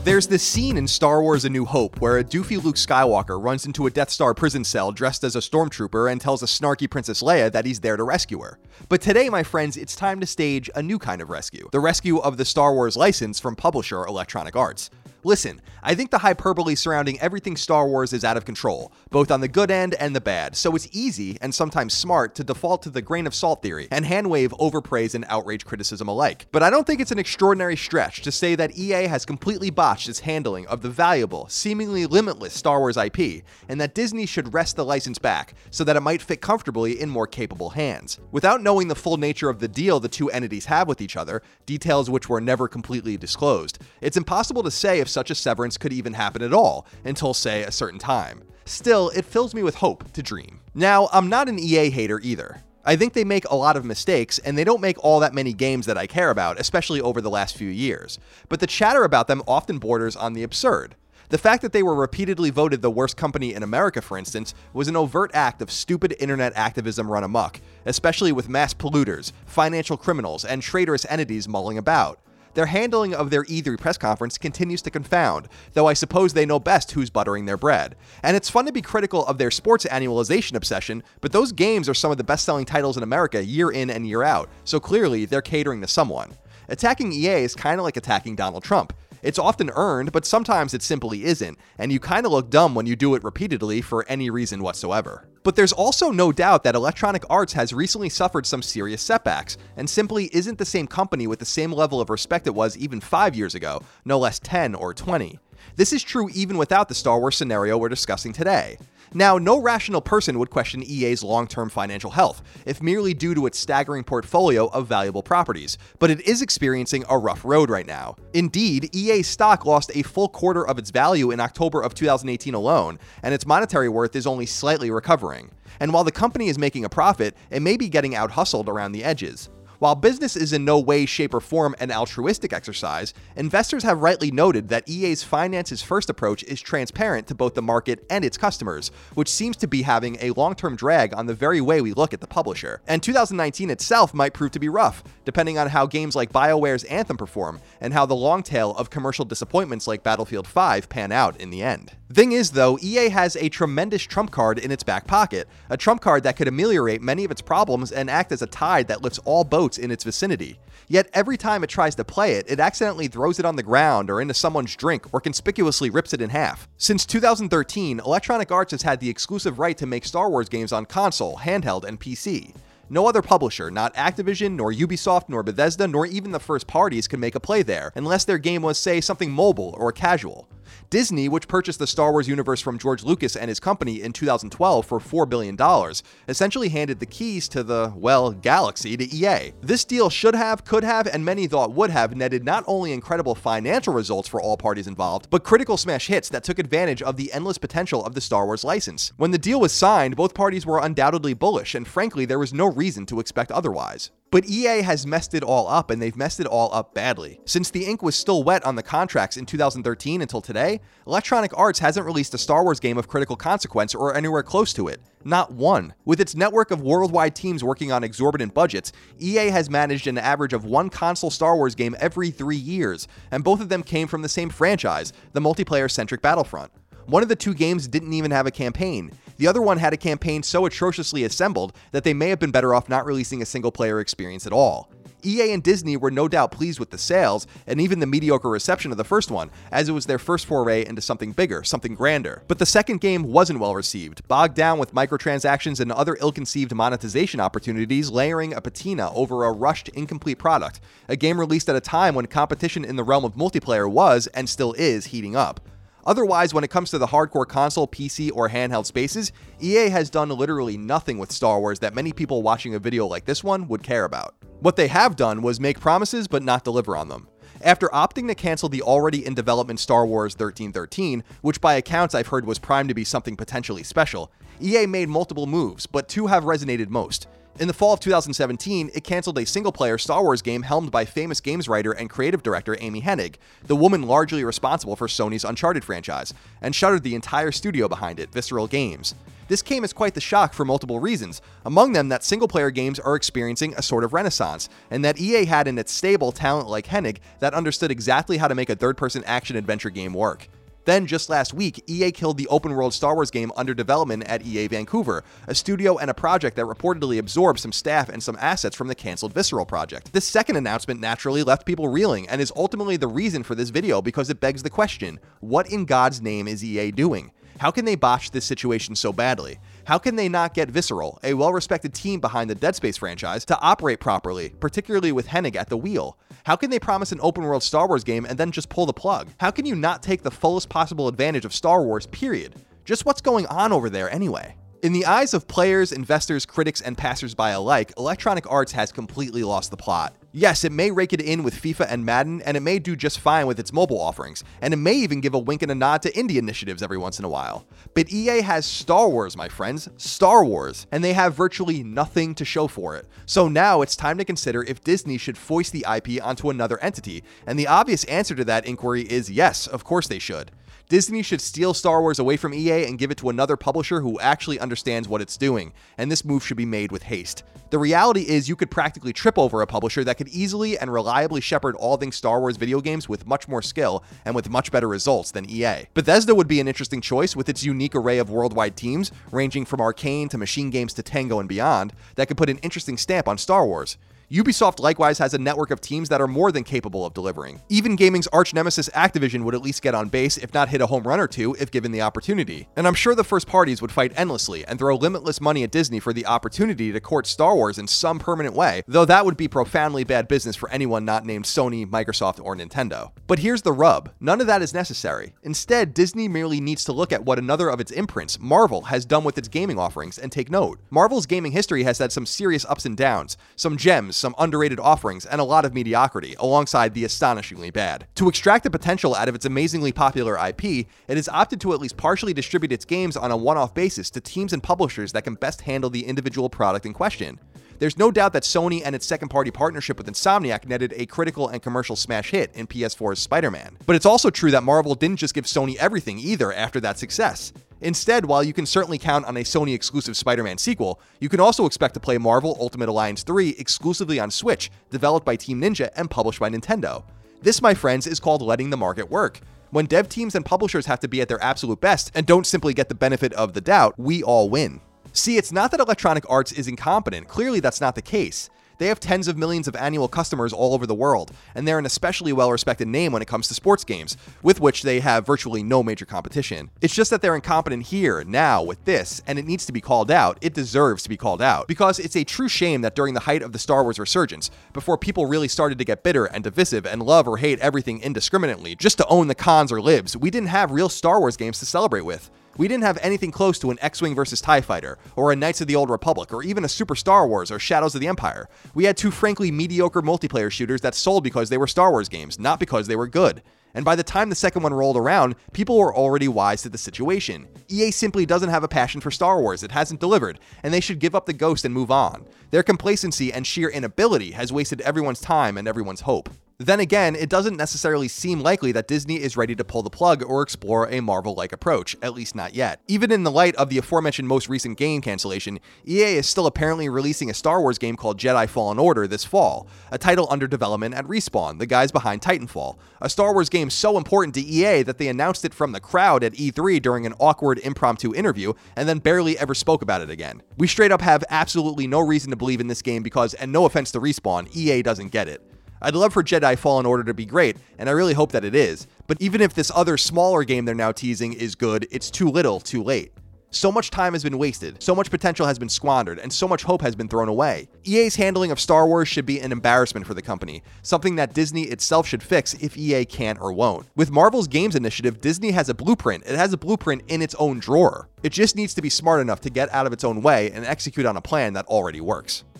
There's this scene in Star Wars A New Hope where a doofy Luke Skywalker runs into a Death Star prison cell dressed as a stormtrooper and tells a snarky Princess Leia that he's there to rescue her. But today, my friends, it's time to stage a new kind of rescue. The rescue of the Star Wars license from publisher Electronic Arts. Listen, I think the hyperbole surrounding everything Star Wars is out of control, both on the good end and the bad, so it's easy, and sometimes smart, to default to the grain of salt theory and handwave overpraise and outrage criticism alike. But I don't think it's an extraordinary stretch to say that EA has completely botched its handling of the valuable, seemingly limitless Star Wars IP, and that Disney should wrest the license back so that it might fit comfortably in more capable hands. Without knowing the full nature of the deal the two entities have with each other, details which were never completely disclosed, it's impossible to say if such a severance could even happen at all, until, say, a certain time. Still, it fills me with hope to dream. Now, I'm not an EA hater either. I think they make a lot of mistakes, and they don't make all that many games that I care about, especially over the last few years. But the chatter about them often borders on the absurd. The fact that they were repeatedly voted the worst company in America, for instance, was an overt act of stupid internet activism run amok, especially with mass polluters, financial criminals, and traitorous entities mulling about. Their handling of their E3 press conference continues to confound, though I suppose they know best who's buttering their bread. And it's fun to be critical of their sports annualization obsession, but those games are some of the best-selling titles in America year in and year out, so clearly they're catering to someone. Attacking EA is kind of like attacking Donald Trump. It's often earned, but sometimes it simply isn't, and you kind of look dumb when you do it repeatedly for any reason whatsoever. But there's also no doubt that Electronic Arts has recently suffered some serious setbacks, and simply isn't the same company with the same level of respect it was even 5 years ago, no less 10 or 20. This is true even without the Star Wars scenario we're discussing today. Now, no rational person would question EA's long-term financial health, if merely due to its staggering portfolio of valuable properties, but it is experiencing a rough road right now. Indeed, EA's stock lost a full quarter of its value in October of 2018 alone, and its monetary worth is only slightly recovering. And while the company is making a profit, it may be getting out-hustled around the edges. While business is in no way, shape, or form an altruistic exercise, investors have rightly noted that EA's finances-first approach is transparent to both the market and its customers, which seems to be having a long-term drag on the very way we look at the publisher. And 2019 itself might prove to be rough, depending on how games like BioWare's Anthem perform, and how the long tail of commercial disappointments like Battlefield 5 pan out in the end. Thing is, though, EA has a tremendous trump card in its back pocket, a trump card that could ameliorate many of its problems and act as a tide that lifts all boats in its vicinity. Yet every time it tries to play it, it accidentally throws it on the ground or into someone's drink or conspicuously rips it in half. Since 2013, Electronic Arts has had the exclusive right to make Star Wars games on console, handheld, and PC. No other publisher, not Activision, nor Ubisoft, nor Bethesda, nor even the first parties could make a play there, unless their game was, say, something mobile or casual. Disney, which purchased the Star Wars universe from George Lucas and his company in 2012 for $4 billion, essentially handed the keys to the, well, galaxy to EA. This deal should have, could have, and many thought would have netted not only incredible financial results for all parties involved, but critical smash hits that took advantage of the endless potential of the Star Wars license. When the deal was signed, both parties were undoubtedly bullish, and frankly, there was no reason to expect otherwise. But EA has messed it all up, and they've messed it all up badly. Since the ink was still wet on the contracts in 2013 until today, Electronic Arts hasn't released a Star Wars game of critical consequence or anywhere close to it. Not one. With its network of worldwide teams working on exorbitant budgets, EA has managed an average of one console Star Wars game every 3 years, and both of them came from the same franchise, the multiplayer-centric Battlefront. One of the two games didn't even have a campaign. The other one had a campaign so atrociously assembled that they may have been better off not releasing a single-player experience at all. EA and Disney were no doubt pleased with the sales, and even the mediocre reception of the first one, as it was their first foray into something bigger, something grander. But the second game wasn't well received, bogged down with microtransactions and other ill-conceived monetization opportunities layering a patina over a rushed, incomplete product, a game released at a time when competition in the realm of multiplayer was, and still is, heating up. Otherwise, when it comes to the hardcore console, PC, or handheld spaces, EA has done literally nothing with Star Wars that many people watching a video like this one would care about. What they have done was make promises but not deliver on them. After opting to cancel the already in development Star Wars 1313, which by accounts I've heard was primed to be something potentially special, EA made multiple moves, but two have resonated most. In the fall of 2017, it canceled a single-player Star Wars game helmed by famous games writer and creative director Amy Hennig, the woman largely responsible for Sony's Uncharted franchise, and shuttered the entire studio behind it, Visceral Games. This came as quite the shock for multiple reasons, among them that single-player games are experiencing a sort of renaissance, and that EA had in its stable talent like Hennig that understood exactly how to make a third-person action-adventure game work. Then, just last week, EA killed the open-world Star Wars game under development at EA Vancouver, a studio and a project that reportedly absorbed some staff and some assets from the cancelled Visceral project. This second announcement naturally left people reeling, and is ultimately the reason for this video because it begs the question, what in God's name is EA doing? How can they botch this situation so badly? How can they not get Visceral, a well-respected team behind the Dead Space franchise, to operate properly, particularly with Hennig at the wheel? How can they promise an open-world Star Wars game and then just pull the plug? How can you not take the fullest possible advantage of Star Wars, period? Just what's going on over there anyway? In the eyes of players, investors, critics, and passersby alike, Electronic Arts has completely lost the plot. Yes, it may rake it in with FIFA and Madden, and it may do just fine with its mobile offerings, and it may even give a wink and a nod to indie initiatives every once in a while. But EA has Star Wars, my friends, Star Wars, and they have virtually nothing to show for it. So now it's time to consider if Disney should foist the IP onto another entity, and the obvious answer to that inquiry is yes, of course they should. Disney should steal Star Wars away from EA and give it to another publisher who actually understands what it's doing, and this move should be made with haste. The reality is you could practically trip over a publisher that could easily and reliably shepherd all things Star Wars video games with much more skill and with much better results than EA. Bethesda would be an interesting choice with its unique array of worldwide teams, ranging from Arcane to Machine Games to Tango and beyond, that could put an interesting stamp on Star Wars. Ubisoft likewise has a network of teams that are more than capable of delivering. Even gaming's arch nemesis Activision would at least get on base, if not hit a home run or two, if given the opportunity. And I'm sure the first parties would fight endlessly and throw limitless money at Disney for the opportunity to court Star Wars in some permanent way, though that would be profoundly bad business for anyone not named Sony, Microsoft, or Nintendo. But here's the rub. None of that is necessary. Instead, Disney merely needs to look at what another of its imprints, Marvel, has done with its gaming offerings and take note. Marvel's gaming history has had some serious ups and downs, some gems, some underrated offerings, and a lot of mediocrity, alongside the astonishingly bad. To extract the potential out of its amazingly popular IP, it has opted to at least partially distribute its games on a one-off basis to teams and publishers that can best handle the individual product in question. There's no doubt that Sony and its second-party partnership with Insomniac netted a critical and commercial smash hit in PS4's Spider-Man. But it's also true that Marvel didn't just give Sony everything either after that success. Instead, while you can certainly count on a Sony-exclusive Spider-Man sequel, you can also expect to play Marvel Ultimate Alliance 3 exclusively on Switch, developed by Team Ninja and published by Nintendo. This, my friends, is called letting the market work. When dev teams and publishers have to be at their absolute best and don't simply get the benefit of the doubt, we all win. See, it's not that Electronic Arts is incompetent. Clearly, that's not the case. They have tens of millions of annual customers all over the world, and they're an especially well-respected name when it comes to sports games, with which they have virtually no major competition. It's just that they're incompetent here, now, with this, and it needs to be called out. It deserves to be called out, because it's a true shame that during the height of the Star Wars resurgence, before people really started to get bitter and divisive and love or hate everything indiscriminately, just to own the cons or libs, we didn't have real Star Wars games to celebrate with. We didn't have anything close to an X-Wing vs. TIE Fighter, or a Knights of the Old Republic, or even a Super Star Wars or Shadows of the Empire. We had two frankly mediocre multiplayer shooters that sold because they were Star Wars games, not because they were good. And by the time the second one rolled around, people were already wise to the situation. EA simply doesn't have a passion for Star Wars, it hasn't delivered, and they should give up the ghost and move on. Their complacency and sheer inability has wasted everyone's time and everyone's hope. Then again, it doesn't necessarily seem likely that Disney is ready to pull the plug or explore a Marvel-like approach, at least not yet. Even in the light of the aforementioned most recent game cancellation, EA is still apparently releasing a Star Wars game called Jedi Fallen Order this fall, a title under development at Respawn, the guys behind Titanfall, a Star Wars game so important to EA that they announced it from the crowd at E3 during an awkward impromptu interview and then barely ever spoke about it again. We straight up have absolutely no reason to believe in this game because, and no offense to Respawn, EA doesn't get it. I'd love for Jedi Fallen Order to be great, and I really hope that it is, but even if this other smaller game they're now teasing is good, it's too little, too late. So much time has been wasted, so much potential has been squandered, and so much hope has been thrown away. EA's handling of Star Wars should be an embarrassment for the company, something that Disney itself should fix if EA can or won't. With Marvel's games initiative, Disney has a blueprint. It has a blueprint in its own drawer. It just needs to be smart enough to get out of its own way and execute on a plan that already works.